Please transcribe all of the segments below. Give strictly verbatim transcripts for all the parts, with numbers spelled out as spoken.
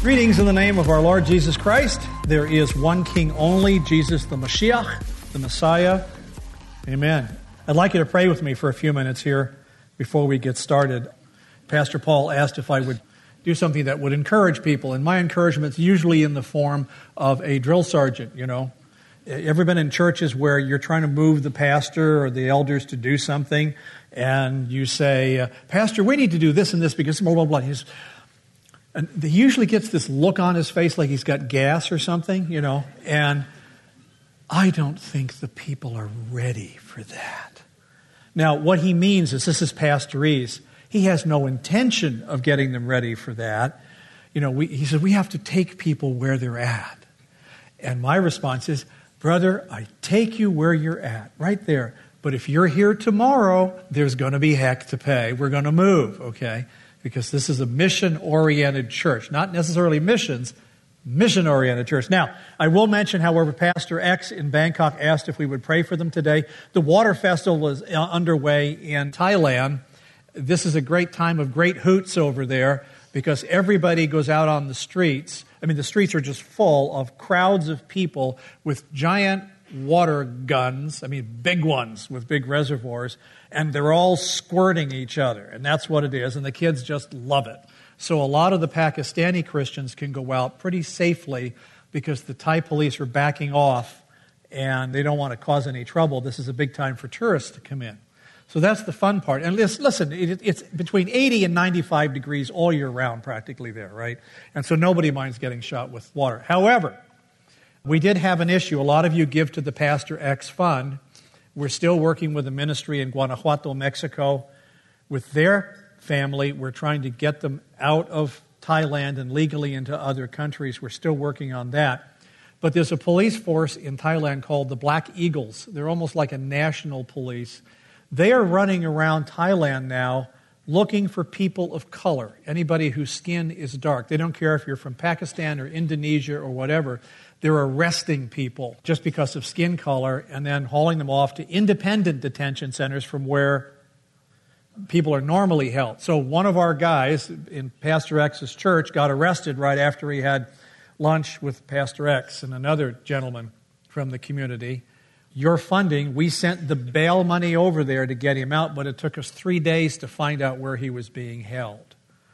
Greetings in the name of our Lord Jesus Christ. There is one King only, Jesus the Mashiach, the Messiah. Amen. I'd like you to pray with me for a few minutes here before we get started. Pastor Paul asked if I would do something that would encourage people, and my encouragement is usually in the form of a drill sergeant, you know. Ever been in churches where you're trying to move the pastor or the elders to do something, and you say, Pastor, we need to do this and this because blah, blah, blah. He's, and he usually gets this look on his face like he's got gas or something, you know, and I don't think the people are ready for that. Now, what he means is, this is pastorese. He has no intention of getting them ready for that. You know, we, he said, we have to take people where they're at. And my response is, brother, I take you where you're at, right there. But if you're here tomorrow, there's going to be heck to pay. We're going to move, okay? Because this is a mission-oriented church. Not necessarily missions, mission-oriented church. Now, I will mention, however, Pastor X in Bangkok asked if we would pray for them today. The Water Festival is underway in Thailand. This is a great time of great hoots over there because everybody goes out on the streets. I mean, the streets are just full of crowds of people with giant water guns, I mean, big ones with big reservoirs, and they're all squirting each other, and that's what it is, and the kids just love it. So a lot of the Pakistani Christians can go out pretty safely because the Thai police are backing off, and they don't want to cause any trouble. This is a big time for tourists to come in. So that's the fun part. And listen, it's between eighty and ninety-five degrees all year round practically there, right? And so nobody minds getting shot with water. However, we did have an issue. A lot of you give to the Pastor X Fund. We're still working with a ministry in Guanajuato, Mexico. With their family, we're trying to get them out of Thailand and legally into other countries. We're still working on that. But there's a police force in Thailand called the Black Eagles. They're almost like a national police. They are running around Thailand now looking for people of color, anybody whose skin is dark. They don't care if you're from Pakistan or Indonesia or whatever. They're arresting people just because of skin color and then hauling them off to independent detention centers from where people are normally held. So one of our guys in Pastor X's church got arrested right after he had lunch with Pastor X and another gentleman from the community. Your funding, we sent the bail money over there to get him out, but it took us three days to find out where he was being held.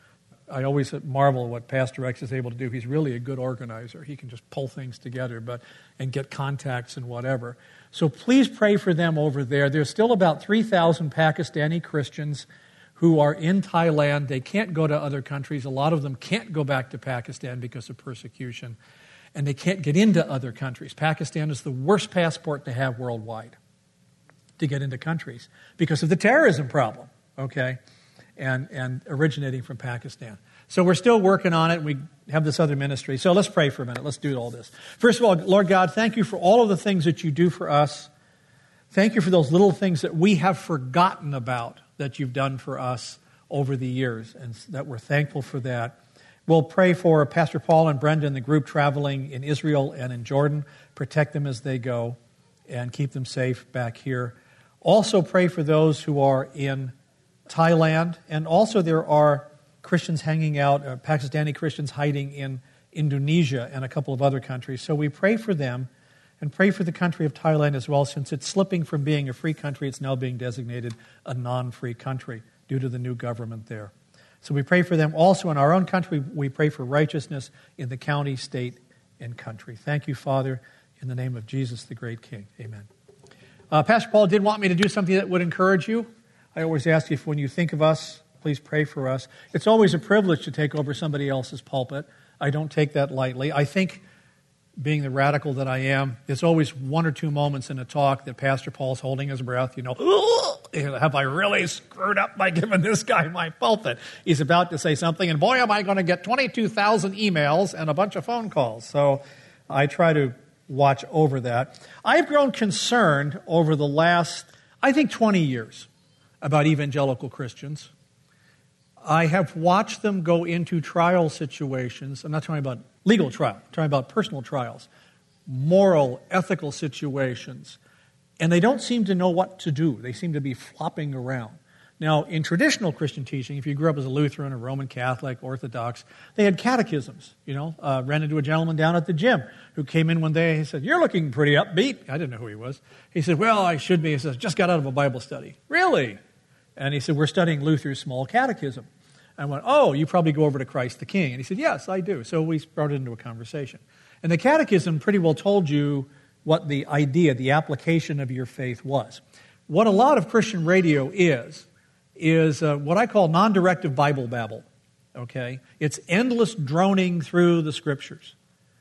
I always marvel at what Pastor X is able to do. He's really a good organizer. He can just pull things together but and get contacts and whatever. So please pray for them over there. There's still about three thousand Pakistani Christians who are in Thailand. They can't go to other countries. A lot of them can't go back to Pakistan because of persecution. And they can't get into other countries. Pakistan is the worst passport to have worldwide to get into countries because of the terrorism problem, okay, and, and originating from Pakistan. So we're still working on it. We have this other ministry. So let's pray for a minute. Let's do all this. First of all, Lord God, thank you for all of the things that you do for us. Thank you for those little things that we have forgotten about that you've done for us over the years, and that we're thankful for that. We'll pray for Pastor Paul and Brenda and the group traveling in Israel and in Jordan. Protect them as they go and keep them safe back here. Also pray for those who are in Thailand. And also there are Christians hanging out, uh, Pakistani Christians hiding in Indonesia and a couple of other countries. So we pray for them and pray for the country of Thailand as well. Since it's slipping from being a free country, it's now being designated a non-free country due to the new government there. So we pray for them. Also in our own country, we pray for righteousness in the county, state, and country. Thank you, Father, in the name of Jesus, the great King. Amen. Uh, Pastor Paul did want me to do something that would encourage you. I always ask you, if when you think of us, please pray for us. It's always a privilege to take over somebody else's pulpit. I don't take that lightly. I think, being the radical that I am, there's always one or two moments in a talk that Pastor Paul's holding his breath, you know, have I really screwed up by giving this guy my pulpit? He's about to say something, and boy, am I going to get twenty-two thousand emails and a bunch of phone calls. So I try to watch over that. I've grown concerned over the last, I think, twenty years about evangelical Christians. I have watched them go into trial situations. I'm not talking about legal trial. I'm talking about personal trials, moral, ethical situations. And they don't seem to know what to do. They seem to be flopping around. Now, in traditional Christian teaching, if you grew up as a Lutheran or Roman Catholic, Orthodox, they had catechisms. You know, uh, ran into a gentleman down at the gym who came in one day. He said, "You're looking pretty upbeat." I didn't know who he was. He said, "Well, I should be." He says, "Just got out of a Bible study." "Really?" And he said, "We're studying Luther's Small Catechism." I went, "Oh, you probably go over to Christ the King." And he said, "Yes, I do." So we started into a conversation. And the catechism pretty well told you what the idea, the application of your faith was. What a lot of Christian radio is, is uh, what I call non-directive Bible babble, okay? It's endless droning through the Scriptures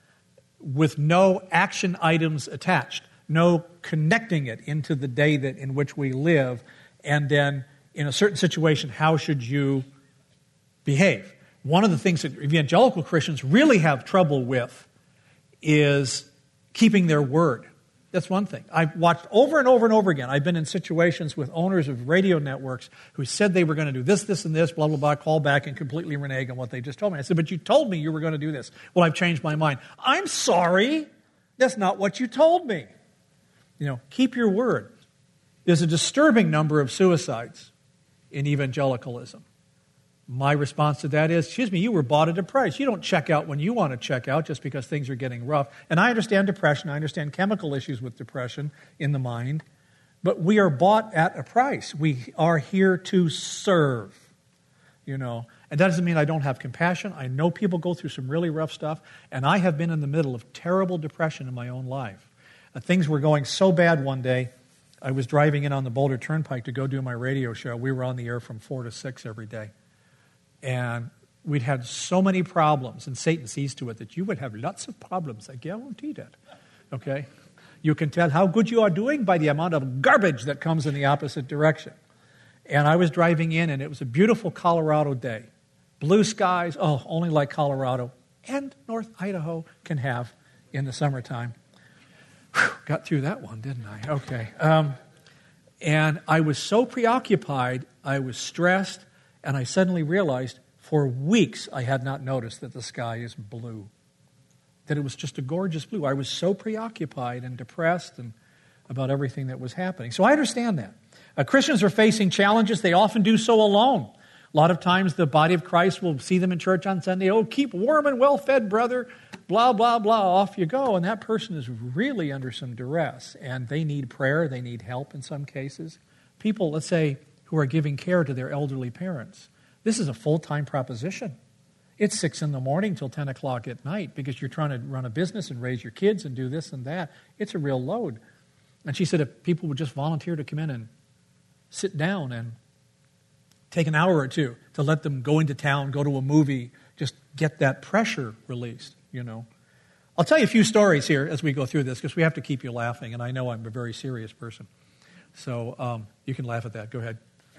with no action items attached, no connecting it into the day that in which we live, and then in a certain situation, how should you behave? One of the things that evangelical Christians really have trouble with is keeping their word. That's one thing. I've watched over and over and over again. I've been in situations with owners of radio networks who said they were going to do this, this, and this, blah, blah, blah, call back and completely renege on what they just told me. I said, "But you told me you were going to do this." "Well, I've changed my mind." "I'm sorry. That's not what you told me." You know, keep your word. There's a disturbing number of suicides in evangelicalism. My response to that is, excuse me, you were bought at a price. You don't check out when you want to check out just because things are getting rough. And I understand depression. I understand chemical issues with depression in the mind. But we are bought at a price. We are here to serve, you know. And that doesn't mean I don't have compassion. I know people go through some really rough stuff. And I have been in the middle of terrible depression in my own life. Uh, things were going so bad one day. I was driving in on the Boulder Turnpike to go do my radio show. We were on the air from four to six every day. And we'd had so many problems, and Satan sees to it that you would have lots of problems. I guarantee that. Okay? You can tell how good you are doing by the amount of garbage that comes in the opposite direction. And I was driving in, and it was a beautiful Colorado day. Blue skies, oh, only like Colorado and North Idaho can have in the summertime. Whew, got through that one, didn't I? Okay. Um, and I was so preoccupied, I was stressed, and I suddenly realized for weeks I had not noticed that the sky is blue, that it was just a gorgeous blue. I was so preoccupied and depressed and about everything that was happening. So I understand that. Uh, Christians are facing challenges. They often do so alone. A lot of times the body of Christ will see them in church on Sunday. "Oh, keep warm and well-fed, brother." Blah, blah, blah. Off you go. And that person is really under some duress. And they need prayer. They need help in some cases. People, let's say, who are giving care to their elderly parents. This is a full-time proposition. It's six in the morning till ten o'clock at night because you're trying to run a business and raise your kids and do this and that. It's a real load. And she said if people would just volunteer to come in and sit down and take an hour or two to let them go into town, go to a movie, just get that pressure released, you know. I'll tell you a few stories here as we go through this because we have to keep you laughing, and I know I'm a very serious person. So um, you can laugh at that. Go ahead.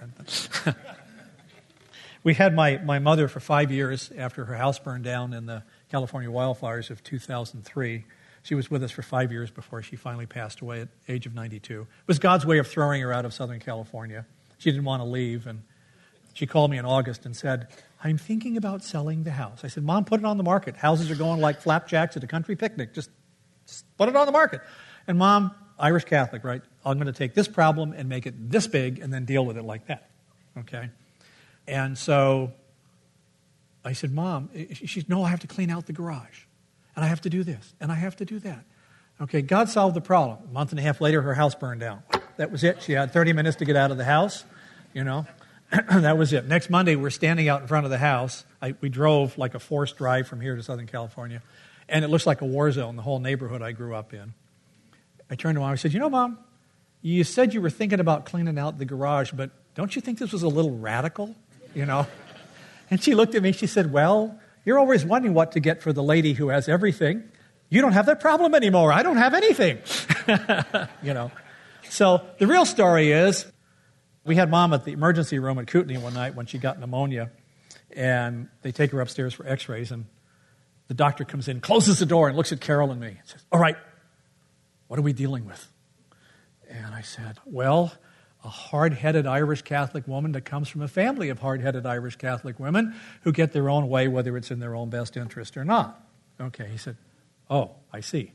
We had my, my mother for five years after her house burned down in the California wildfires of two thousand three. She was with us for five years before she finally passed away at the age of ninety-two. It was God's way of throwing her out of Southern California. She didn't want to leave, and she called me in August and said, "I'm thinking about selling the house." I said, "Mom, put it on the market. Houses are going like flapjacks at a country picnic. Just, just put it on the market." And Mom, Irish Catholic, right? "I'm going to take this problem and make it this big and then deal with it like that." Okay? And so I said, "Mom," she said, "No, I have to clean out the garage. And I have to do this. And I have to do that." Okay, God solved the problem. A month and a half later, her house burned down. That was it. She had thirty minutes to get out of the house, you know. That was it. Next Monday, we're standing out in front of the house. I, we drove like a forced drive from here to Southern California. And it looks like a war zone, the whole neighborhood I grew up in. I turned to Mom. I said, "You know, Mom, you said you were thinking about cleaning out the garage, but don't you think this was a little radical, you know?" And she looked at me. She said, "Well, you're always wondering what to get for the lady who has everything. You don't have that problem anymore. I don't have anything." You know. So the real story is we had Mom at the emergency room at Kootenai one night when she got pneumonia, and they take her upstairs for x-rays, and the doctor comes in, closes the door, and looks at Carol and me and says, "All right, what are we dealing with?" And I said, "Well, a hard-headed Irish Catholic woman that comes from a family of hard-headed Irish Catholic women who get their own way, whether it's in their own best interest or not." Okay, he said, "Oh, I see."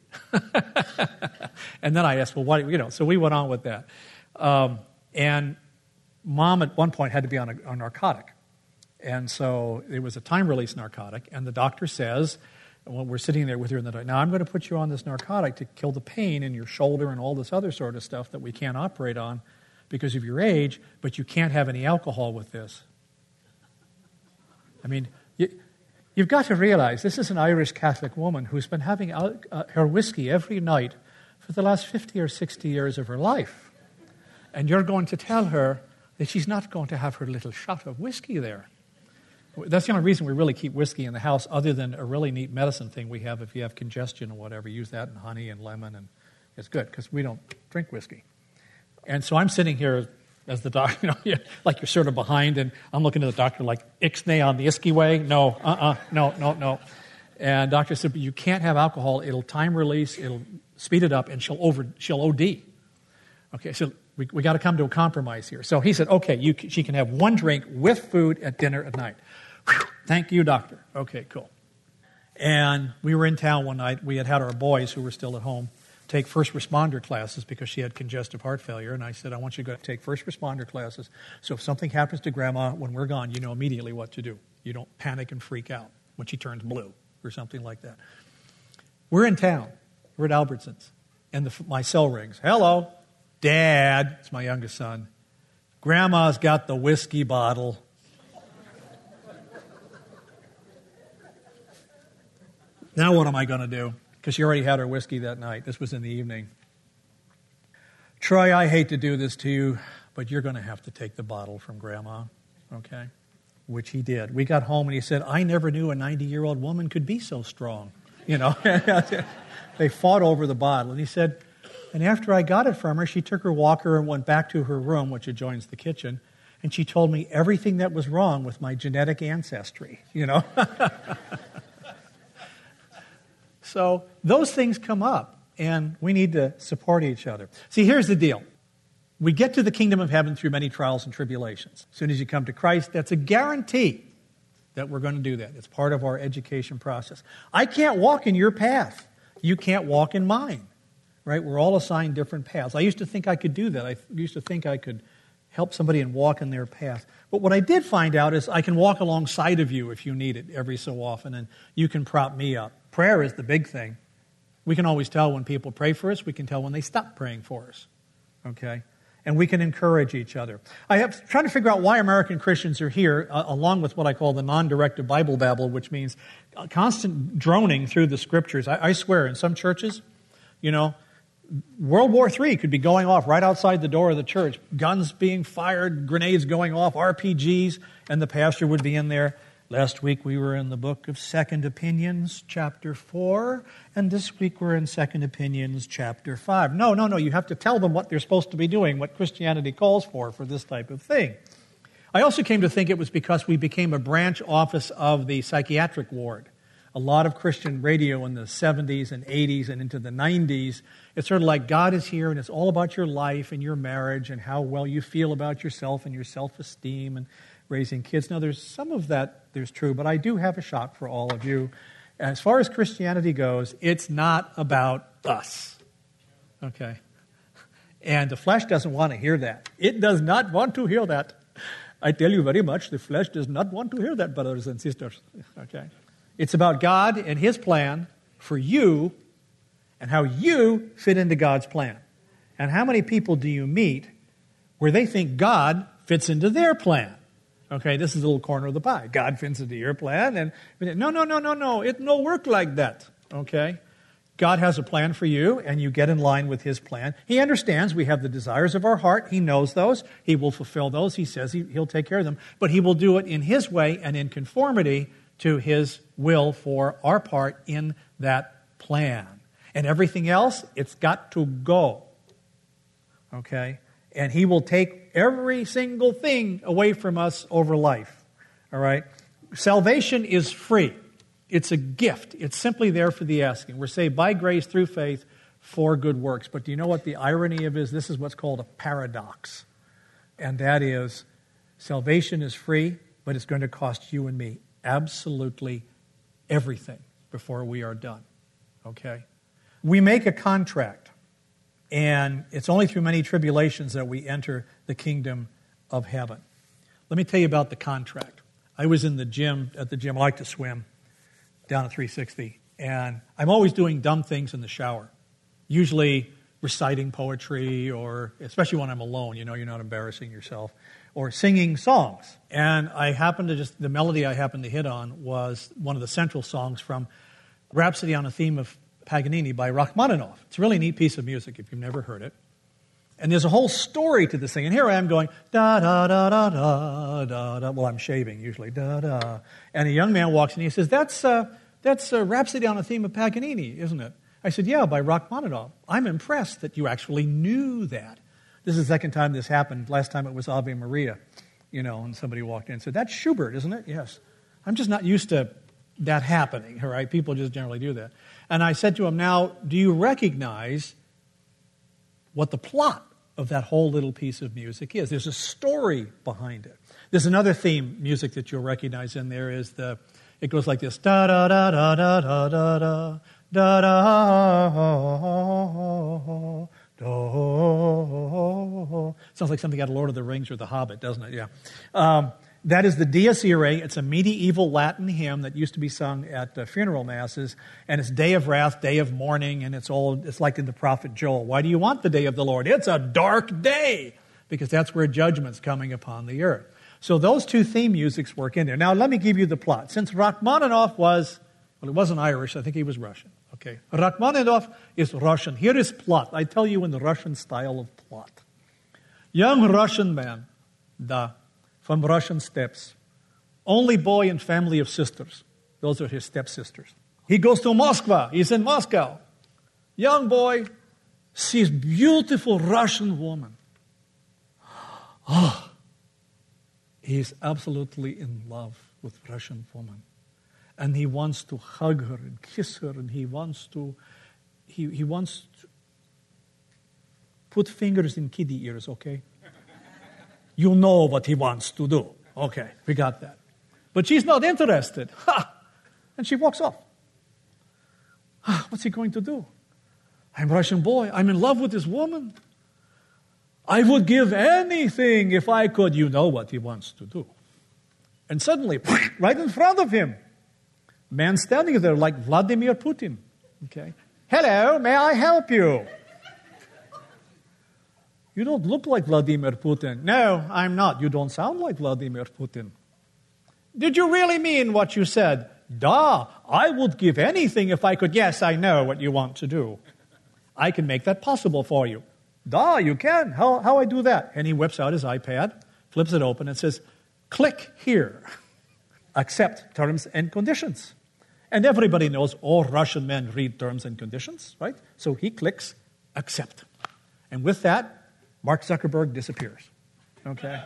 And then I asked, "Well, what, you know," so we went on with that. Um, and Mom at one point had to be on a, a narcotic. And so it was a time-release narcotic, and the doctor says, well, we're sitting there with her in the dark, now I'm going to put you on this narcotic to kill the pain in your shoulder and all this other sort of stuff that we can't operate on because of your age, but you can't have any alcohol with this. I mean, you, you've got to realize this is an Irish Catholic woman who's been having uh, her whiskey every night for the last fifty or sixty years of her life. And you're going to tell her that she's not going to have her little shot of whiskey there. That's the only reason we really keep whiskey in the house, other than a really neat medicine thing we have if you have congestion or whatever. Use that and honey and lemon, and it's good because we don't drink whiskey. And so I'm sitting here as the doctor, you know, like you're sort of behind, and I'm looking at the doctor like, ixnay on the isky way? No, uh-uh, no, no, no. And doctor said, but you can't have alcohol. It'll time release, it'll speed it up, and she'll over, she'll O D. Okay, so we we got to come to a compromise here. So he said, okay, you, she can have one drink with food at dinner at night. Whew, thank you, doctor. Okay, cool. And we were in town one night. We had had our boys, who were still at home, take first responder classes because she had congestive heart failure. And I said, I want you to go take first responder classes. So if something happens to Grandma when we're gone, you know immediately what to do. You don't panic and freak out when she turns blue or something like that. We're in town. We're at Albertsons. And the, my cell rings. Hello, Dad. It's my youngest son. Grandma's got the whiskey bottle. Now what am I going to do? Because she already had her whiskey that night. This was in the evening. Troy, I hate to do this to you, but you're going to have to take the bottle from Grandma, okay? Which he did. We got home and he said, I never knew a ninety-year-old woman could be so strong. You know, they fought over the bottle. And he said, and after I got it from her, she took her walker and went back to her room, which adjoins the kitchen, and she told me everything that was wrong with my genetic ancestry, you know? So those things come up, and we need to support each other. See, here's the deal. We get to the kingdom of heaven through many trials and tribulations. As soon as you come to Christ, that's a guarantee that we're going to do that. It's part of our education process. I can't walk in your path. You can't walk in mine, right? We're all assigned different paths. I used to think I could do that. I used to think I could help somebody and walk in their path. But what I did find out is I can walk alongside of you if you need it every so often, and you can prop me up. Prayer is the big thing. We can always tell when people pray for us. We can tell when they stop praying for us, okay? And we can encourage each other. I have trying to figure out why American Christians are here, uh, along with what I call the non-directive Bible babble, which means constant droning through the Scriptures. I, I swear, in some churches, you know, World War Three could be going off right outside the door of the church. Guns being fired, grenades going off, R P Gs, and the pastor would be in there. Last week we were in the book of Second Opinions, chapter four, and this week we're in Second Opinions, chapter five. No, no, no, you have to tell them what they're supposed to be doing, what Christianity calls for for this type of thing. I also came to think it was because we became a branch office of the psychiatric ward. A lot of Christian radio in the seventies and eighties and into the nineties, it's sort of like God is here and it's all about your life and your marriage and how well you feel about yourself and your self-esteem and raising kids. Now, there's some of that there's true, but I do have a shot for all of you. As far as Christianity goes, it's not about us, okay? And the flesh doesn't want to hear that. It does not want to hear that. I tell you very much, the flesh does not want to hear that, brothers and sisters, okay? It's about God and His plan for you and how you fit into God's plan. And how many people do you meet where they think God fits into their plan? Okay, this is a little corner of the pie. God fits into your plan. And no, no, no, no, no. It no work like that. Okay? God has a plan for you, and you get in line with His plan. He understands we have the desires of our heart. He knows those. He will fulfill those. He says he, He'll take care of them. But He will do it in His way and in conformity to His will for our part in that plan. And everything else, it's got to go. Okay? And He will take every single thing away from us over life. All right? Salvation is free. It's a gift. It's simply there for the asking. We're saved by grace through faith for good works. But do you know what the irony of is? This is what's called a paradox. And that is, salvation is free, but it's going to cost you and me absolutely everything before we are done. Okay? We make a contract. And it's only through many tribulations that we enter the kingdom of heaven. Let me tell you about the contract. I was in the gym, at the gym, I like to swim, down at three sixty, and I'm always doing dumb things in the shower, usually reciting poetry, or especially when I'm alone, you know, you're not embarrassing yourself, or singing songs. And I happened to just, the melody I happened to hit on was one of the central songs from Rhapsody on a Theme of Paganini by Rachmaninoff. It's a really neat piece of music if you've never heard it. And there's a whole story to this thing. And here I am going, da, da, da, da, da, da, da. Well, I'm shaving usually, da, da. And a young man walks in and he says, that's, uh, that's uh, Rhapsody on a Theme of Paganini, isn't it? I said, yeah, by Rachmaninoff. I'm impressed that you actually knew that. This is the second time this happened. Last time it was Ave Maria, you know, and somebody walked in and said, that's Schubert, isn't it? Yes. I'm just not used to that happening, all right? People just generally do that. And I said to him, now, do you recognize what the plot of that whole little piece of music is? There's a story behind it. There's another theme music that you'll recognize in there is the, it goes like this, da da da da da da da da da da da. Sounds like something out of Lord of the Rings or The Hobbit, doesn't it? Yeah. Um, That is the Dies Irae. It's a medieval Latin hymn that used to be sung at uh, funeral masses, and it's day of wrath, day of mourning, and it's all it's like in the prophet Joel. Why do you want the day of the Lord? It's a dark day, because that's where judgment's coming upon the earth. So those two theme musics work in there. Now let me give you the plot. Since Rachmaninoff was, well, it wasn't Irish, I think he was Russian. Okay, Rachmaninoff is Russian. Here is plot. I tell you in the Russian style of plot. Young Russian man, da. From Russian steppes. Only boy and family of sisters. Those are his stepsisters. He goes to Moscow. He's in Moscow. Young boy sees beautiful Russian woman. Oh, he's absolutely in love with Russian woman. And he wants to hug her and kiss her, and he wants to, he, he wants to put fingers in kiddie ears, okay? You know what he wants to do. Okay, we got that. But she's not interested. Ha! And she walks off. What's he going to do? I'm a Russian boy. I'm in love with this woman. I would give anything if I could. You know what he wants to do. And suddenly, right in front of him, a man standing there like Vladimir Putin. Okay. Hello, may I help you? You don't look like Vladimir Putin. No, I'm not. You don't sound like Vladimir Putin. Did you really mean what you said? Da, I would give anything if I could. Yes, I know what you want to do. I can make that possible for you. Da, you can. How, how I do that? And he whips out his iPad, flips it open, and says, click here. Accept terms and conditions. And everybody knows all Russian men read terms and conditions, right? So he clicks accept. And with that, Mark Zuckerberg disappears. Okay?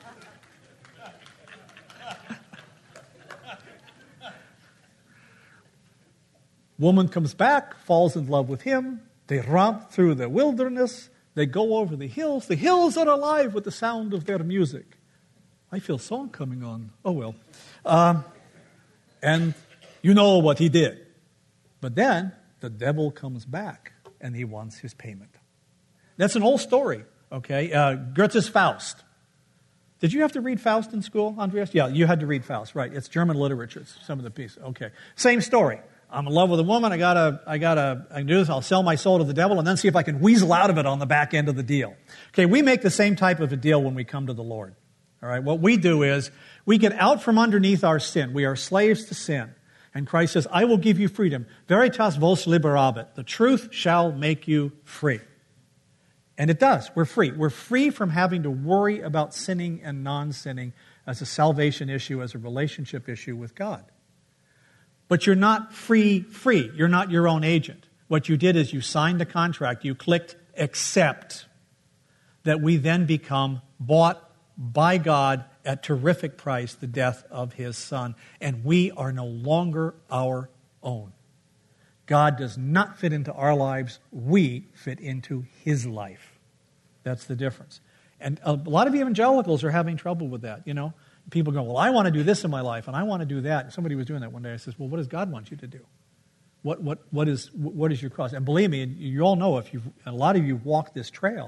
Woman comes back, falls in love with him. They romp through the wilderness. They go over the hills. The hills are alive with the sound of their music. I feel song coming on. Oh, well. Um, and you know what he did. But then the devil comes back and he wants his payment. That's an old story. Okay, uh, Goethe's Faust. Did you have to read Faust in school, Andreas? Yeah, you had to read Faust, right? It's German literature. It's some of the pieces. Okay, same story. I'm in love with a woman. I gotta, I gotta, I can do this. I'll sell my soul to the devil and then see if I can weasel out of it on the back end of the deal. Okay, we make the same type of a deal when we come to the Lord. All right, what we do is we get out from underneath our sin. We are slaves to sin. And Christ says, I will give you freedom. Veritas vos liberabit. The truth shall make you free. And it does. We're free. We're free from having to worry about sinning and non-sinning as a salvation issue, as a relationship issue with God. But you're not free, free. You're not your own agent. What you did is you signed the contract. You clicked accept. That we then become bought by God at terrific price, the death of His Son. And we are no longer our own. God does not fit into our lives. We fit into His life. That's the difference. And a lot of evangelicals are having trouble with that, you know. People go, well, I want to do this in my life, and I want to do that. And somebody was doing that one day. I says, well, what does God want you to do? What what what is what is your cross? And believe me, you all know, if you a lot of you walk this trail,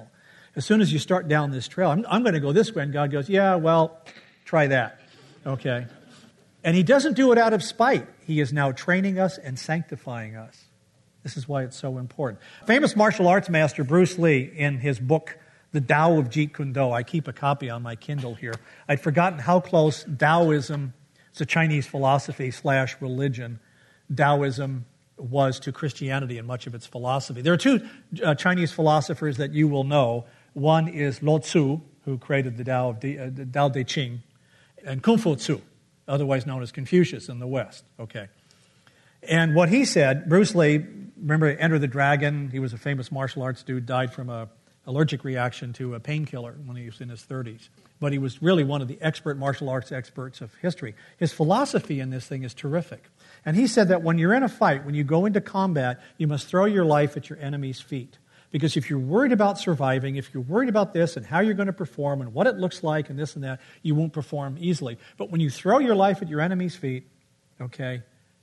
As soon as you start down this trail, I'm, I'm going to go this way, and God goes, yeah, well, try that. Okay? And he doesn't do it out of spite. He is now training us and sanctifying us. This is why it's so important. Famous martial arts master Bruce Lee, in his book, The Tao of Jeet Kune Do, I keep a copy on my Kindle here. I'd forgotten how close Taoism, it's a Chinese philosophy slash religion, Taoism was to Christianity and much of its philosophy. There are two uh, Chinese philosophers that you will know. One is Lao Tzu, who created the Tao, of De, uh, the Tao Te Ching, and Kung Fu Tzu, otherwise known as Confucius in the West. Okay. And what he said, Bruce Lee, remember Enter the Dragon, he was a famous martial arts dude, died from a allergic reaction to a painkiller when he was in his thirties. But he was really one of the expert martial arts experts of history. His philosophy in this thing is terrific. And he said that when you're in a fight, when you go into combat, you must throw your life at your enemy's feet. Because if you're worried about surviving, if you're worried about this and how you're going to perform and what it looks like and this and that, you won't perform easily. But when you throw your life at your enemy's feet, okay,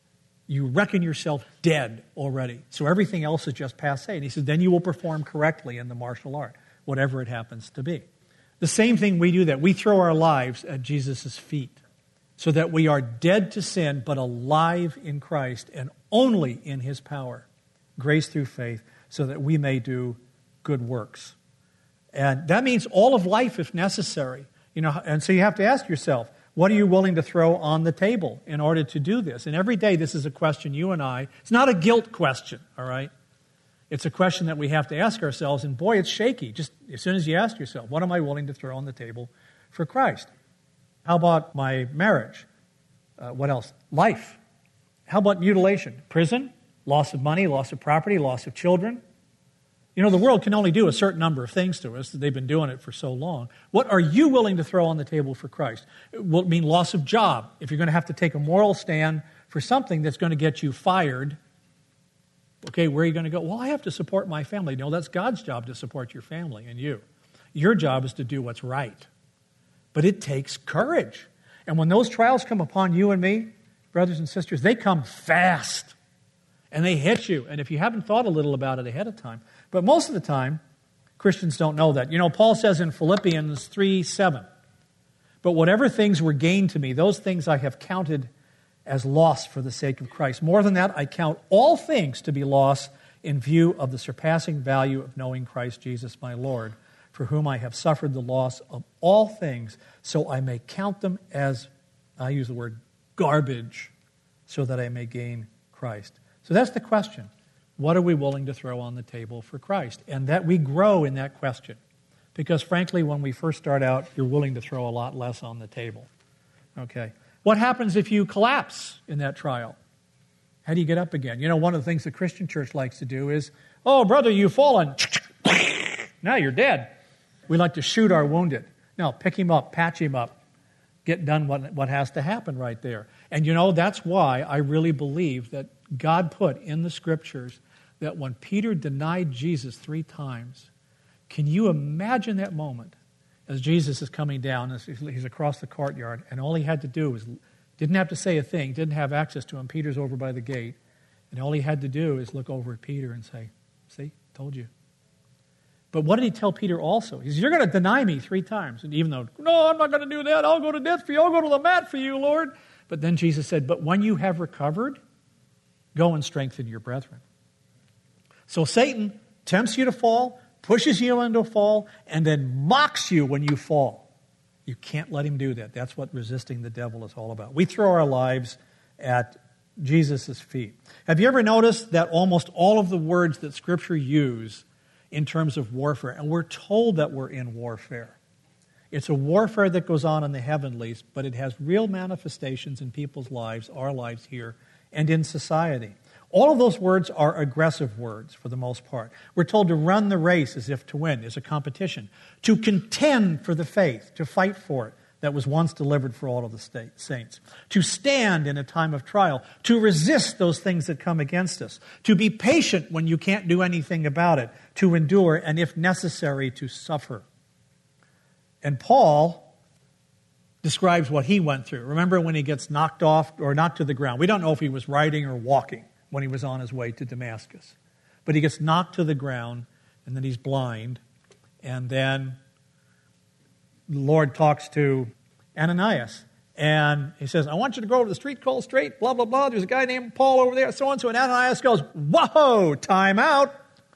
you reckon yourself dead already. So everything else is just passé. And he says, then you will perform correctly in the martial art, whatever it happens to be. The same thing we do that. We throw our lives at Jesus' feet so that we are dead to sin but alive in Christ and only in his power, grace through faith, so that we may do good works. And that means all of life if necessary. You know, and so you have to ask yourself, what are you willing to throw on the table in order to do this? And every day this is a question you and I, it's not a guilt question, all right? It's a question that we have to ask ourselves, and boy, it's shaky. Just as soon as you ask yourself, what am I willing to throw on the table for Christ? How about my marriage? Uh, what else? Life. How about mutilation? Prison? Loss of money, loss of property, loss of children? You know, the world can only do a certain number of things to us. They've been doing it for so long. What are you willing to throw on the table for Christ? It will mean loss of job. If you're going to have to take a moral stand for something that's going to get you fired, okay, where are you going to go? Well, I have to support my family. No, that's God's job to support your family and you. Your job is to do what's right. But it takes courage. And when those trials come upon you and me, brothers and sisters, they come fast. And they hit you. And if you haven't thought a little about it ahead of time. But most of the time, Christians don't know that. You know, Paul says in Philippians three seven, but whatever things were gained to me, those things I have counted as loss for the sake of Christ. More than that, I count all things to be loss in view of the surpassing value of knowing Christ Jesus my Lord, for whom I have suffered the loss of all things, so I may count them as, I use the word, garbage, so that I may gain Christ. So that's the question. What are we willing to throw on the table for Christ? And that we grow in that question. Because frankly, when we first start out, you're willing to throw a lot less on the table. Okay. What happens if you collapse in that trial? How do you get up again? You know, one of the things the Christian church likes to do is, oh, brother, you've fallen. Now you're dead. We like to shoot our wounded. No, pick him up, patch him up, get done what, what has to happen right there. And you know, that's why I really believe that God put in the Scriptures that when Peter denied Jesus three times, can you imagine that moment as Jesus is coming down, as he's across the courtyard, and all he had to do was, didn't have to say a thing, didn't have access to him. Peter's over by the gate, and all he had to do is look over at Peter and say, see, told you. But what did he tell Peter also? He says, you're going to deny me three times. And even though, no, I'm not going to do that. I'll go to death for you. I'll go to the mat for you, Lord. But then Jesus said, but when you have recovered, go and strengthen your brethren. So Satan tempts you to fall, pushes you into a fall, and then mocks you when you fall. You can't let him do that. That's what resisting the devil is all about. We throw our lives at Jesus' feet. Have you ever noticed that almost all of the words that Scripture use in terms of warfare, and we're told that we're in warfare. It's a warfare that goes on in the heavenlies, but it has real manifestations in people's lives, our lives here, and in society. All of those words are aggressive words for the most part. We're told to run the race as if to win. It's a competition. To contend for the faith, to fight for it, that was once delivered for all of the saints. To stand in a time of trial. To resist those things that come against us. To be patient when you can't do anything about it. To endure, and if necessary, to suffer. And Paul describes what he went through. Remember when he gets knocked off, or knocked to the ground. We don't know if he was riding or walking when he was on his way to Damascus. But he gets knocked to the ground, and then he's blind. And then the Lord talks to Ananias. And he says, I want you to go to the street called Straight, blah, blah, blah. There's a guy named Paul over there, so and so. And Ananias goes, whoa, time out.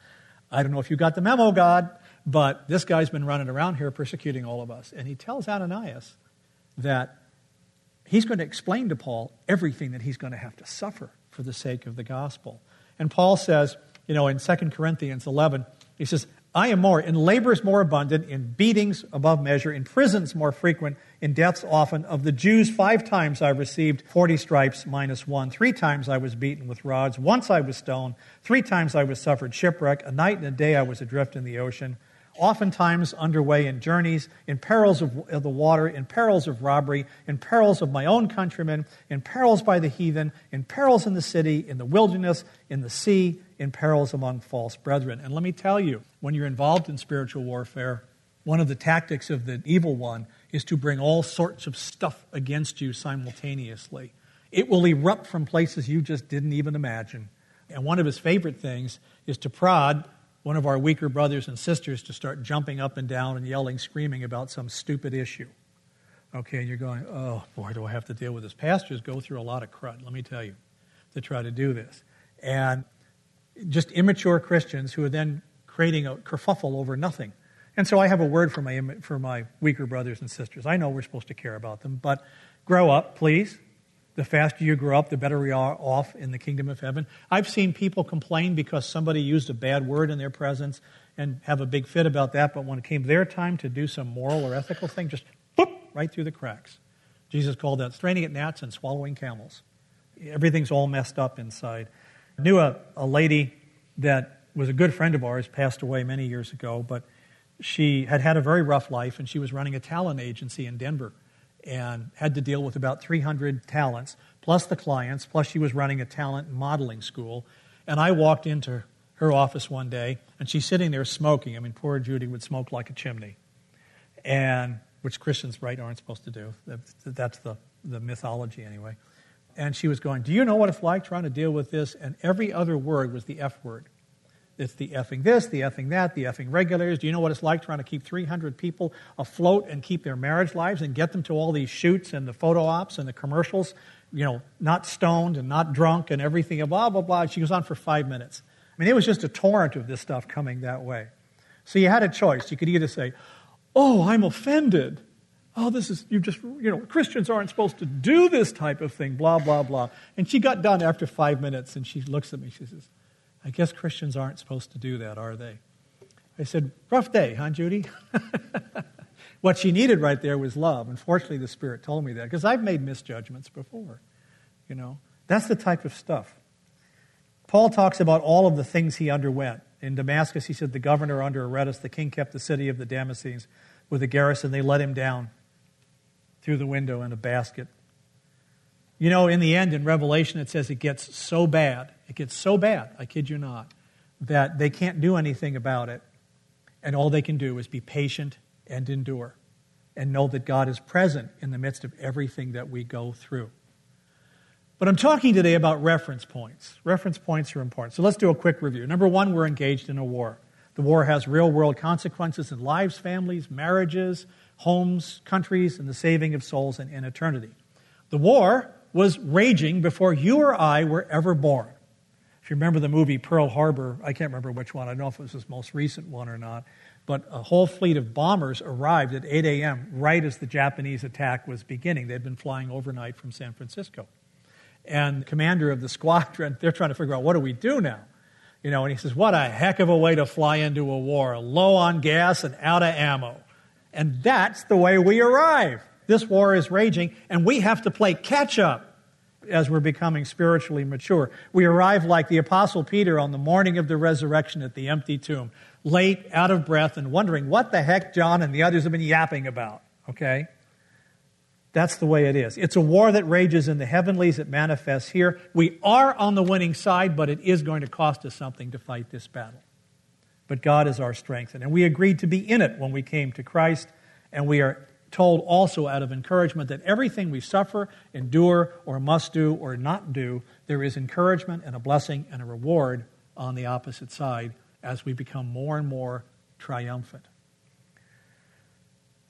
I don't know if you got the memo, God, but this guy's been running around here persecuting all of us. And he tells Ananias that he's going to explain to Paul everything that he's going to have to suffer for the sake of the gospel. And Paul says, you know, in Second Corinthians eleven, he says, I am more, in labors more abundant, in beatings above measure, in prisons more frequent, in deaths often. Of the Jews, five times I received forty stripes minus one. Three times I was beaten with rods. Once I was stoned. Three times I was suffered shipwreck. A night and a day I was adrift in the ocean. Oftentimes underway in journeys, in perils of the water, in perils of robbery, in perils of my own countrymen, in perils by the heathen, in perils in the city, in the wilderness, in the sea, in perils among false brethren. And let me tell you, when you're involved in spiritual warfare, one of the tactics of the evil one is to bring all sorts of stuff against you simultaneously. It will erupt from places you just didn't even imagine. And one of his favorite things is to prod one of our weaker brothers and sisters to start jumping up and down and yelling, screaming about some stupid issue. Okay, and you're going, oh, boy, do I have to deal with this. Pastors go through a lot of crud, let me tell you, to try to do this. And just immature Christians who are then creating a kerfuffle over nothing. And so I have a word for my for my weaker brothers and sisters. I know we're supposed to care about them, but grow up, please. The faster you grow up, the better we are off in the kingdom of heaven. I've seen people complain because somebody used a bad word in their presence and have a big fit about that, but when it came their time to do some moral or ethical thing, just boop, right through the cracks. Jesus called that straining at gnats and swallowing camels. Everything's all messed up inside. I knew a, a lady that was a good friend of ours, passed away many years ago, but she had had a very rough life, and she was running a talent agency in Denver and had to deal with about three hundred talents, plus the clients, plus she was running a talent modeling school. And I walked into her office one day, and she's sitting there smoking. I mean, poor Judy would smoke like a chimney, and which Christians, right, aren't supposed to do. That's the, the mythology anyway. And she was going, do you know what it's like trying to deal with this? And every other word was the F word. It's the effing this, the effing that, the effing regulators. Do you know what it's like trying to keep three hundred people afloat and keep their marriage lives and get them to all these shoots and the photo ops and the commercials, you know, not stoned and not drunk and everything, blah, blah, blah. She goes on for five minutes. I mean, it was just a torrent of this stuff coming that way. So you had a choice. You could either say, oh, I'm offended. Oh, this is, you just, you know, Christians aren't supposed to do this type of thing, blah, blah, blah. And she got done after five minutes and she looks at me, she says, I guess Christians aren't supposed to do that, are they? I said, rough day, huh, Judy? What she needed right there was love. Unfortunately, the Spirit told me that, because I've made misjudgments before. You know, that's the type of stuff. Paul talks about all of the things he underwent. In Damascus, he said, the governor under Aretas, the king kept the city of the Damascenes with a garrison. They let him down through the window in a basket. You know, in the end, in Revelation, it says it gets so bad, it gets so bad, I kid you not, that they can't do anything about it. And all they can do is be patient and endure and know that God is present in the midst of everything that we go through. But I'm talking today about reference points. Reference points are important. So let's do a quick review. Number one, we're engaged in a war. The war has real-world consequences in lives, families, marriages, homes, countries, and the saving of souls in, in eternity. The war was raging before you or I were ever born. If you remember the movie Pearl Harbor, I can't remember which one, I don't know if it was his most recent one or not, but a whole fleet of bombers arrived at eight a.m. right as the Japanese attack was beginning. They'd been flying overnight from San Francisco. And the commander of the squadron, they're trying to figure out, what do we do now? You know, and he says, what a heck of a way to fly into a war, low on gas and out of ammo. And that's the way we arrive. This war is raging, and we have to play catch-up as we're becoming spiritually mature. We arrive like the Apostle Peter on the morning of the resurrection at the empty tomb, late, out of breath, and wondering what the heck John and the others have been yapping about, okay? That's the way it is. It's a war that rages in the heavenlies. It manifests here. We are on the winning side, but it is going to cost us something to fight this battle. But God is our strength, and we agreed to be in it when we came to Christ, and we are told also out of encouragement that everything we suffer, endure, or must do, or not do, there is encouragement and a blessing and a reward on the opposite side as we become more and more triumphant.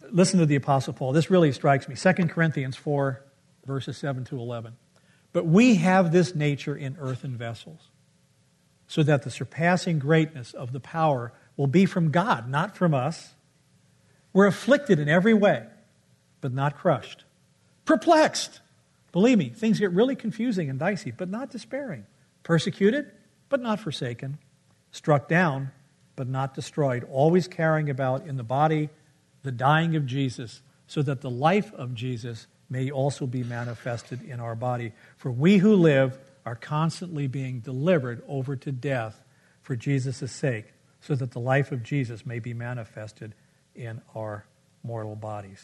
Listen to the Apostle Paul. This really strikes me. Second Corinthians four, verses seven to eleven. But we have this nature in earthen vessels, so that the surpassing greatness of the power will be from God, not from us. We're afflicted in every way, but not crushed. Perplexed. Believe me, things get really confusing and dicey, but not despairing. Persecuted, but not forsaken. Struck down, but not destroyed. Always carrying about in the body the dying of Jesus, so that the life of Jesus may also be manifested in our body. For we who live are constantly being delivered over to death for Jesus' sake, so that the life of Jesus may be manifested in our mortal bodies.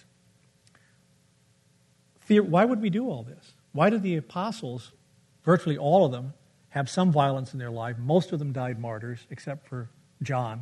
Why would we do all this? Why did the apostles, virtually all of them, have some violence in their life? Most of them died martyrs, except for John.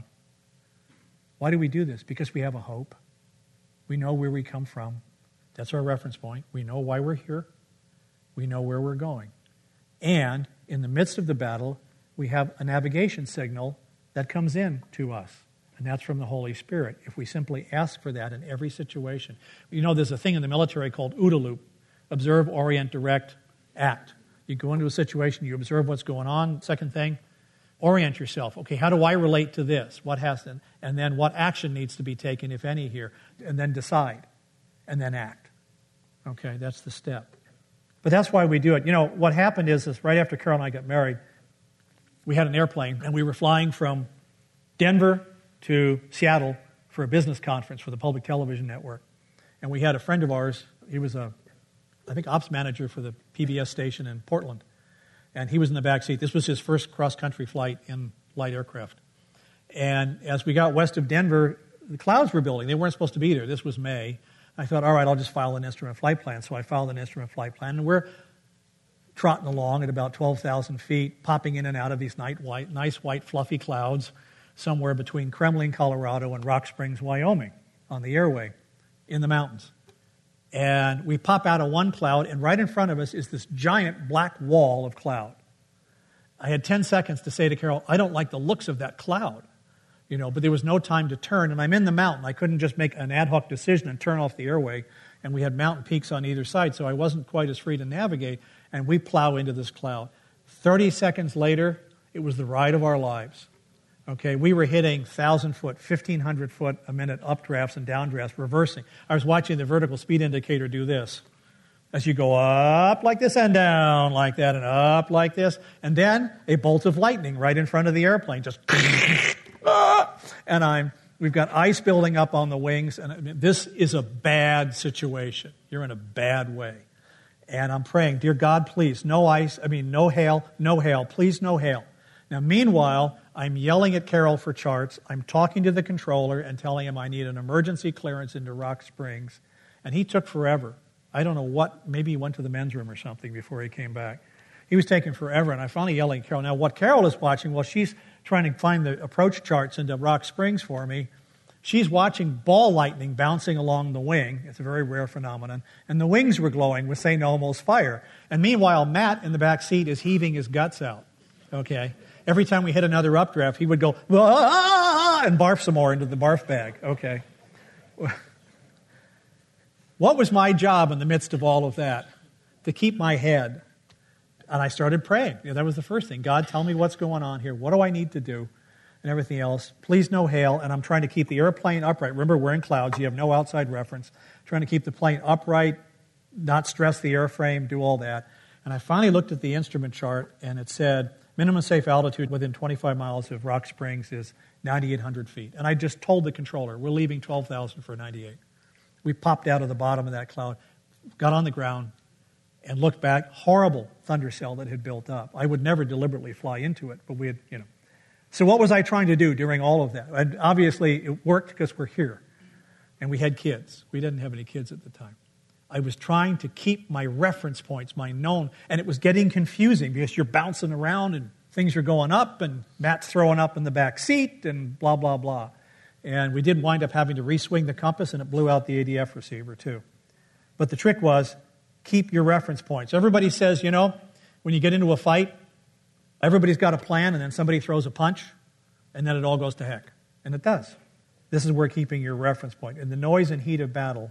Why do we do this? Because we have a hope. We know where we come from. That's our reference point. We know why we're here. We know where we're going. And in the midst of the battle, we have a navigation signal that comes in to us. And that's from the Holy Spirit, if we simply ask for that in every situation. You know, there's a thing in the military called OODA loop. Observe, orient, direct, act. You go into a situation, you observe what's going on. Second thing, orient yourself. Okay, how do I relate to this? What has to, and then what action needs to be taken, if any, here? And then decide, and then act. Okay, that's the step. But that's why we do it. You know, what happened is, is right after Carol and I got married, we had an airplane, and we were flying from Denver to Seattle for a business conference for the Public Television Network. And we had a friend of ours, he was a, I think, ops manager for the P B S station in Portland. And he was in the back seat. This was his first cross-country flight in light aircraft. And as we got west of Denver, the clouds were building. They weren't supposed to be there. This was May. I thought, all right, I'll just file an instrument flight plan. So I filed an instrument flight plan. And we're trotting along at about twelve thousand feet, popping in and out of these night white, nice white fluffy clouds somewhere between Kremlin, Colorado, and Rock Springs, Wyoming, on the airway in the mountains. And we pop out of one cloud, and right in front of us is this giant black wall of cloud. I had ten seconds to say to Carol, I don't like the looks of that cloud. You know, but there was no time to turn, and I'm in the mountain. I couldn't just make an ad hoc decision and turn off the airway, and we had mountain peaks on either side, so I wasn't quite as free to navigate, and we plow into this cloud. thirty seconds later, it was the ride of our lives. Okay, we were hitting one thousand foot, fifteen hundred foot a minute updrafts and downdrafts, reversing. I was watching the vertical speed indicator do this. As you go up like this and down like that and up like this, and then a bolt of lightning right in front of the airplane, just and I'm we've got ice building up on the wings, and I mean, this is a bad situation. You're in a bad way. And I'm praying, dear God, please, no ice, I mean, no hail, no hail, please no hail. Now, meanwhile, I'm yelling at Carol for charts. I'm talking to the controller and telling him I need an emergency clearance into Rock Springs. And he took forever. I don't know what, maybe he went to the men's room or something before he came back. He was taking forever, and I finally yelling at Carol. Now, what Carol is watching, well, she's trying to find the approach charts into Rock Springs for me. She's watching ball lightning bouncing along the wing. It's a very rare phenomenon. And the wings were glowing with Saint Elmo's fire. And meanwhile, Matt in the back seat is heaving his guts out. Okay? Every time we hit another updraft, he would go, ah, and barf some more into the barf bag. Okay. What was my job in the midst of all of that? To keep my head. And I started praying. You know, that was the first thing. God, tell me what's going on here. What do I need to do? And everything else. Please no hail. And I'm trying to keep the airplane upright. Remember, we're in clouds. You have no outside reference. Trying to keep the plane upright, not stress the airframe, do all that. And I finally looked at the instrument chart, and it said, minimum safe altitude within twenty-five miles of Rock Springs is ninety-eight hundred feet. And I just told the controller, we're leaving twelve thousand for ninety-eight. We popped out of the bottom of that cloud, got on the ground, and looked back. Horrible thunder cell that had built up. I would never deliberately fly into it, but we had, you know. So what was I trying to do during all of that? And obviously, it worked because we're here. And we had kids. We didn't have any kids at the time. I was trying to keep my reference points, my known, and it was getting confusing because you're bouncing around and things are going up and Matt's throwing up in the back seat and blah, blah, blah. And we did wind up having to re-swing the compass, and it blew out the A D F receiver too. But the trick was, keep your reference points. Everybody says, you know, when you get into a fight, everybody's got a plan, and then somebody throws a punch, and then it all goes to heck. And it does. This is where keeping your reference point. In the noise and heat of battle,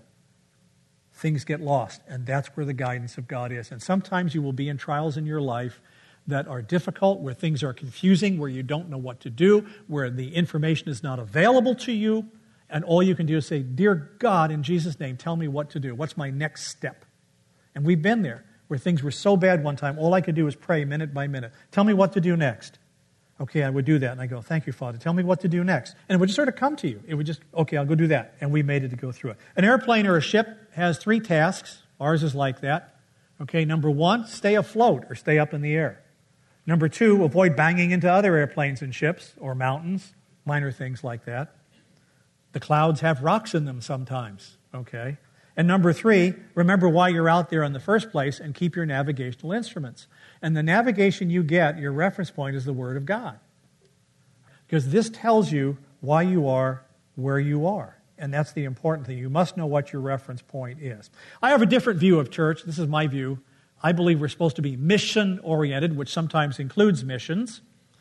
things get lost, and that's where the guidance of God is. And sometimes you will be in trials in your life that are difficult, where things are confusing, where you don't know what to do, where the information is not available to you, and all you can do is say, "Dear God, in Jesus' name, tell me what to do. What's my next step?" And we've been there, where things were so bad one time, all I could do was pray minute by minute. Tell me what to do next. Okay, I would do that, and I go, "Thank you, Father. Tell me what to do next." And it would just sort of come to you. It would just, okay, I'll go do that. And we made it to go through it. An airplane or a ship has three tasks. Ours is like that. Okay, number one, stay afloat or stay up in the air. Number two, avoid banging into other airplanes and ships or mountains, minor things like that. The clouds have rocks in them sometimes, okay? And number three, remember why you're out there in the first place and keep your navigational instruments. And the navigation you get, your reference point, is the Word of God. Because this tells you why you are where you are. And that's the important thing. You must know what your reference point is. I have a different view of church. This is my view. I believe we're supposed to be mission-oriented, which sometimes includes missions.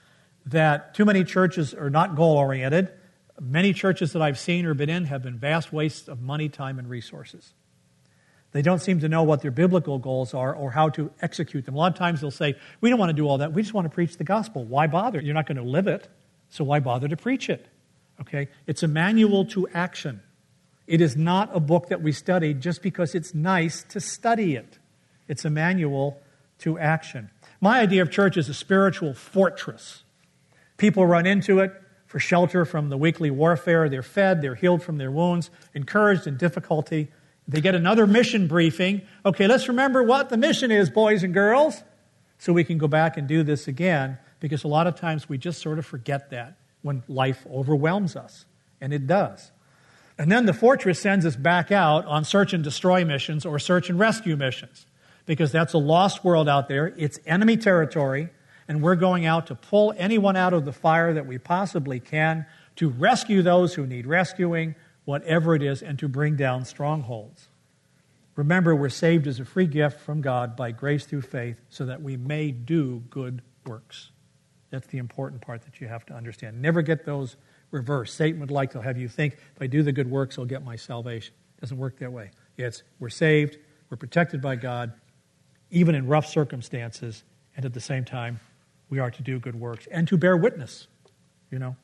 That too many churches are not goal-oriented. Many churches that I've seen or been in have been vast wastes of money, time, and resources. They don't seem to know what their biblical goals are or how to execute them. A lot of times they'll say, "We don't want to do all that. We just want to preach the gospel." Why bother? You're not going to live it, so why bother to preach it? Okay? It's a manual to action. It is not a book that we study just because it's nice to study it. It's a manual to action. My idea of church is a spiritual fortress. People run into it for shelter from the weekly warfare. They're fed, they're healed from their wounds, encouraged in difficulty. They get another mission briefing. Okay, let's remember what the mission is, boys and girls, so we can go back and do this again, because a lot of times we just sort of forget that when life overwhelms us, and it does. And then the fortress sends us back out on search and destroy missions or search and rescue missions, because that's a lost world out there. It's enemy territory, and we're going out to pull anyone out of the fire that we possibly can, to rescue those who need rescuing, whatever it is, and to bring down strongholds. Remember, we're saved as a free gift from God by grace through faith so that we may do good works. That's the important part that you have to understand. Never get those reversed. Satan would like to have you think, if I do the good works, I'll get my salvation. It doesn't work that way. It's we're saved, we're protected by God, even in rough circumstances, and at the same time, we are to do good works and to bear witness, you know.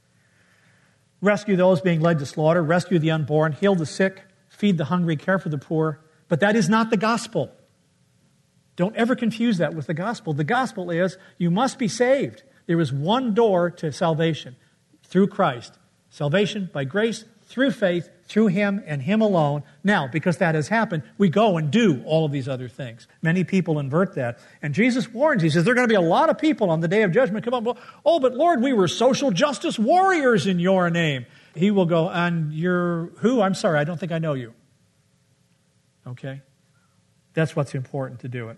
Rescue those being led to slaughter, rescue the unborn, heal the sick, feed the hungry, care for the poor. But that is not the gospel. Don't ever confuse that with the gospel. The gospel is you must be saved. There is one door to salvation, through Christ. Salvation by grace, through faith, through Him and Him alone. Now, because that has happened, we go and do all of these other things. Many people invert that. And Jesus warns, He says, there are going to be a lot of people on the day of judgment come up, "Oh, but Lord, we were social justice warriors in your name." He will go, "And you're who? I'm sorry, I don't think I know you." Okay? That's what's important to do it.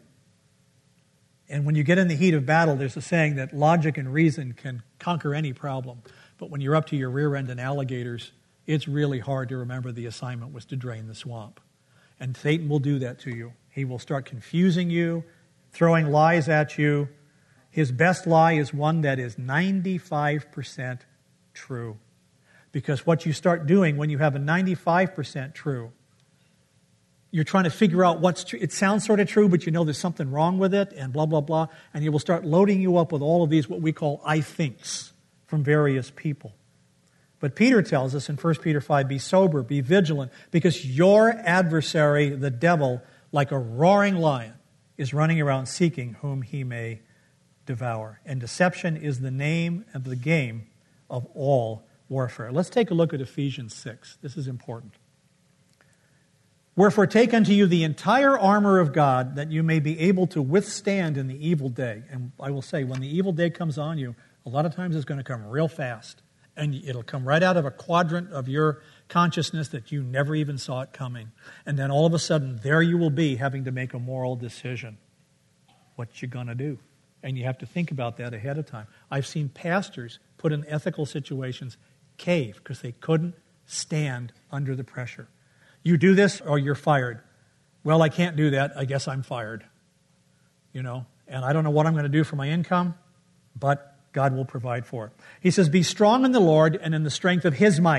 And when you get in the heat of battle, there's a saying that logic and reason can conquer any problem. But when you're up to your rear end and alligators, it's really hard to remember the assignment was to drain the swamp. And Satan will do that to you. He will start confusing you, throwing lies at you. His best lie is one that is ninety-five percent true. Because what you start doing when you have a ninety-five percent true, you're trying to figure out what's true. It sounds sort of true, but you know there's something wrong with it, and blah, blah, blah. And he will start loading you up with all of these, what we call I thinks, from various people. But Peter tells us in First Peter five, be sober, be vigilant, because your adversary, the devil, like a roaring lion, is running around seeking whom he may devour. And deception is the name of the game of all warfare. Let's take a look at Ephesians six. This is important. Wherefore take unto you the entire armor of God, that you may be able to withstand in the evil day. And I will say, when the evil day comes on you, a lot of times it's going to come real fast. And it'll come right out of a quadrant of your consciousness that you never even saw it coming. And then all of a sudden, there you will be having to make a moral decision. What you going to do? And you have to think about that ahead of time. I've seen pastors put in ethical situations cave because they couldn't stand under the pressure. You do this or you're fired. Well, I can't do that. I guess I'm fired. You know, and I don't know what I'm going to do for my income, but God will provide for it. He says, be strong in the Lord and in the strength of His might.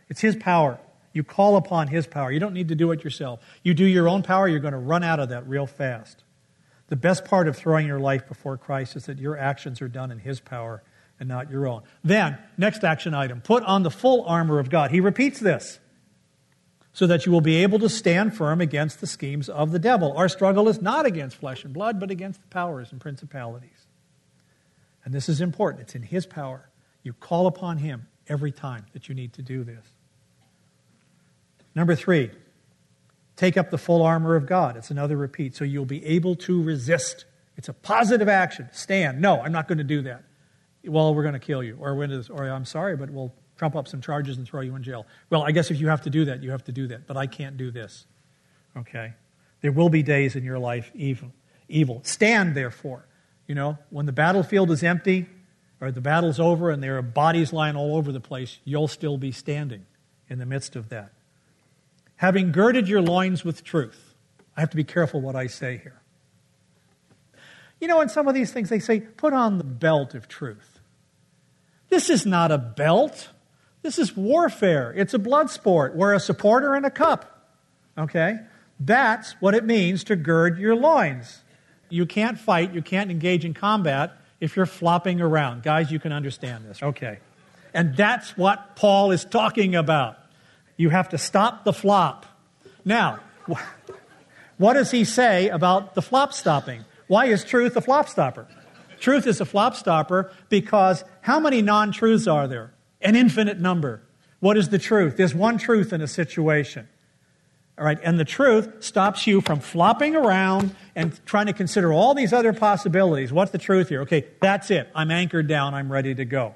It's His power. You call upon His power. You don't need to do it yourself. You do your own power, you're going to run out of that real fast. The best part of throwing your life before Christ is that your actions are done in His power and not your own. Then, next action item, put on the full armor of God. He repeats this, so that you will be able to stand firm against the schemes of the devil. Our struggle is not against flesh and blood, but against the powers and principalities. And this is important. It's in His power. You call upon Him every time that you need to do this. Number three, take up the full armor of God. It's another repeat, so you'll be able to resist. It's a positive action. Stand. No, I'm not going to do that. Well, we're going to kill you. Or, or I'm sorry, but we'll trump up some charges and throw you in jail. Well, I guess if you have to do that, you have to do that. But I can't do this. Okay? There will be days in your life evil. Evil. Stand, therefore. You know, when the battlefield is empty or the battle's over and there are bodies lying all over the place, you'll still be standing in the midst of that. Having girded your loins with truth. I have to be careful what I say here. You know, in some of these things they say, put on the belt of truth. This is not a belt. This is warfare. It's a blood sport. We're a supporter and a cup. Okay? That's what it means to gird your loins. You can't fight, you can't engage in combat if you're flopping around. Guys, you can understand this. Okay. And that's what Paul is talking about. You have to stop the flop. Now, what does he say about the flop stopping? Why is truth a flop stopper? Truth is a flop stopper because how many non-truths are there? An infinite number. What is the truth? There's one truth in a situation. All right, and the truth stops you from flopping around and trying to consider all these other possibilities. What's the truth here? Okay, that's it. I'm anchored down. I'm ready to go.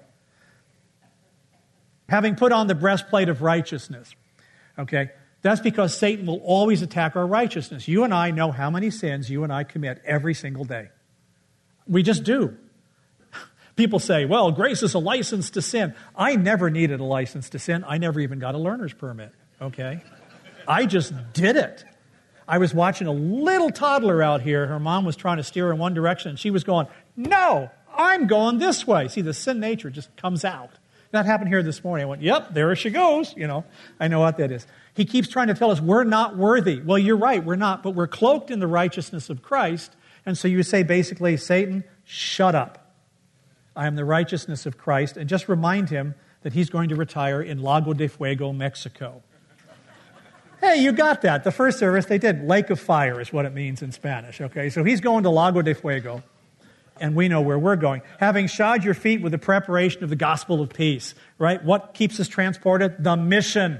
Having put on the breastplate of righteousness. Okay, that's because Satan will always attack our righteousness. You and I know how many sins you and I commit every single day. We just do. People say, well, grace is a license to sin. I never needed a license to sin. I never even got a learner's permit. Okay? I just did it. I was watching a little toddler out here. Her mom was trying to steer her in one direction, and she was going, no, I'm going this way. See, the sin nature just comes out. That happened here this morning. I went, yep, there she goes. You know, I know what that is. He keeps trying to tell us we're not worthy. Well, you're right, we're not, but we're cloaked in the righteousness of Christ. And so you say basically, Satan, shut up. I am the righteousness of Christ. And just remind him that he's going to retire in Lago de Fuego, Mexico. Hey, you got that. The first service they did. Lake of Fire is what it means in Spanish. Okay, so he's going to Lago de Fuego. And we know where we're going. Having shod your feet with the preparation of the gospel of peace. Right? What keeps us transported? The mission.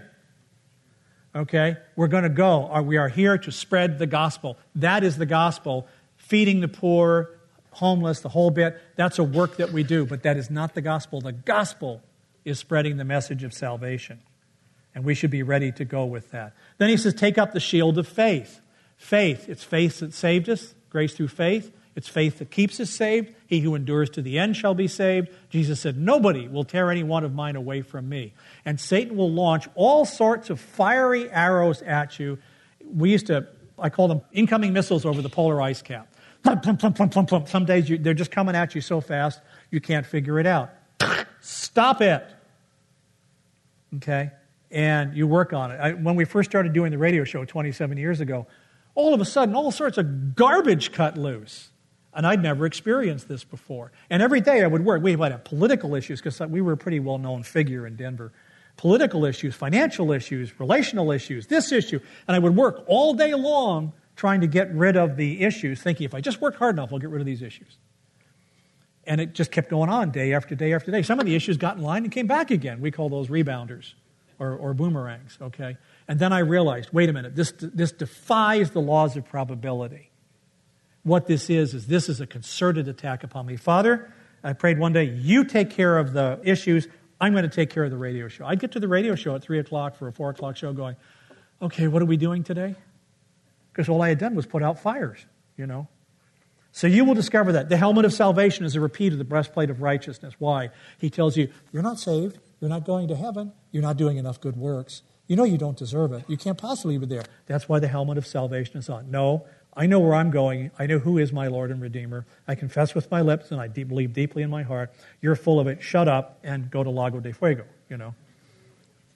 Okay? We're going to go. We are here to spread the gospel. That is the gospel. Feeding the poor, homeless, the whole bit. That's a work that we do. But that is not the gospel. The gospel is spreading the message of salvation. And we should be ready to go with that. Then he says, take up the shield of faith. Faith. It's faith that saved us. Grace through faith. It's faith that keeps us saved. He who endures to the end shall be saved. Jesus said, nobody will tear any one of mine away from me. And Satan will launch all sorts of fiery arrows at you. We used to, I call them incoming missiles over the polar ice cap. Plump, plump, plump, plump, plump, plump. Some days you, they're just coming at you so fast, you can't figure it out. Stop it. Okay? And you work on it. I, when we first started doing the radio show twenty-seven years ago, all of a sudden, all sorts of garbage cut loose. And I'd never experienced this before. And every day I would work. We had political issues because we were a pretty well-known figure in Denver. Political issues, financial issues, relational issues, this issue. And I would work all day long trying to get rid of the issues, thinking if I just work hard enough, I'll get rid of these issues. And it just kept going on day after day after day. Some of the issues got in line and came back again. We call those rebounders or, or boomerangs, okay? And then I realized, wait a minute, this, this defies the laws of probability. What this is, is this is a concerted attack upon me. Father, I prayed one day, you take care of the issues. I'm going to take care of the radio show. I'd get to the radio show at three o'clock for a four o'clock show going, okay, what are we doing today? Because all I had done was put out fires, you know. So you will discover that. The helmet of salvation is a repeat of the breastplate of righteousness. Why? He tells you, you're not saved. You're not going to heaven. You're not doing enough good works. You know you don't deserve it. You can't possibly be there. That's why the helmet of salvation is on. No, I know where I'm going. I know who is my Lord and Redeemer. I confess with my lips and I deep, believe deeply in my heart. You're full of it. Shut up and go to Lago de Fuego, you know.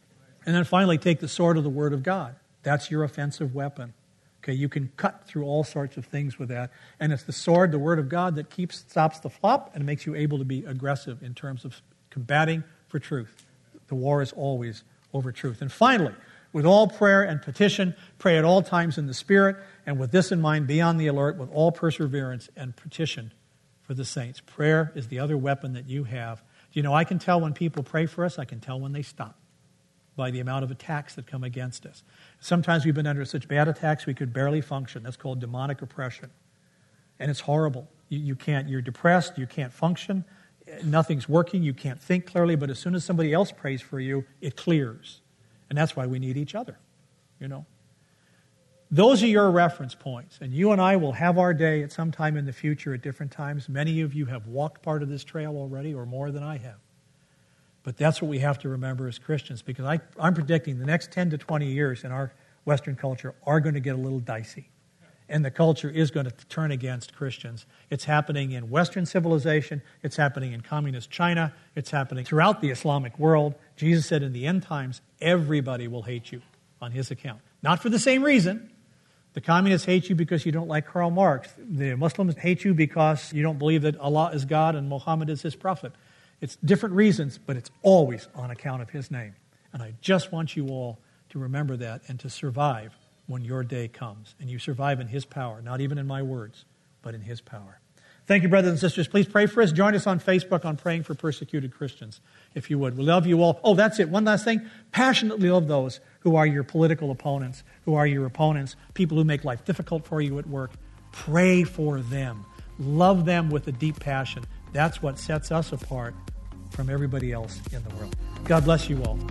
And then finally, take the sword of the Word of God. That's your offensive weapon. Okay, you can cut through all sorts of things with that. And it's the sword, the Word of God, that keeps stops the flop and makes you able to be aggressive in terms of combating for truth. The war is always over truth. And finally, with all prayer and petition, pray at all times in the Spirit, and with this in mind, be on the alert with all perseverance and petition for the saints. Prayer is the other weapon that you have. You know, I can tell when people pray for us, I can tell when they stop by the amount of attacks that come against us. Sometimes we've been under such bad attacks we could barely function. That's called demonic oppression. And it's horrible. You, you can't, you're depressed, you can't function, nothing's working, you can't think clearly, but as soon as somebody else prays for you, it clears. And that's why we need each other, you know. Those are your reference points. And you and I will have our day at some time in the future at different times. Many of you have walked part of this trail already, or more than I have. But that's what we have to remember as Christians, because I, I'm predicting the next ten to twenty years in our Western culture are going to get a little dicey. And the culture is going to turn against Christians. It's happening in Western civilization. It's happening in communist China. It's happening throughout the Islamic world. Jesus said in the end times, everybody will hate you on his account. Not for the same reason. The communists hate you because you don't like Karl Marx. The Muslims hate you because you don't believe that Allah is God and Muhammad is his prophet. It's different reasons, but it's always on account of his name. And I just want you all to remember that and to survive when your day comes. And you survive in his power, not even in my words, but in his power. Thank you, brothers and sisters. Please pray for us. Join us on Facebook on Praying for Persecuted Christians, if you would. We love you all. Oh, that's it. One last thing. Passionately love those who are your political opponents, who are your opponents, people who make life difficult for you at work. Pray for them. Love them with a deep passion. That's what sets us apart from everybody else in the world. God bless you all.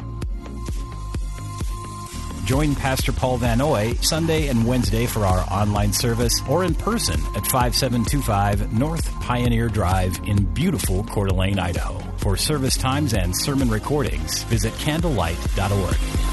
Join Pastor Paul Van Oy Sunday and Wednesday for our online service or in person at five seven two five North Pioneer Drive in beautiful Coeur d'Alene, Idaho. For service times and sermon recordings, visit candlelight dot org.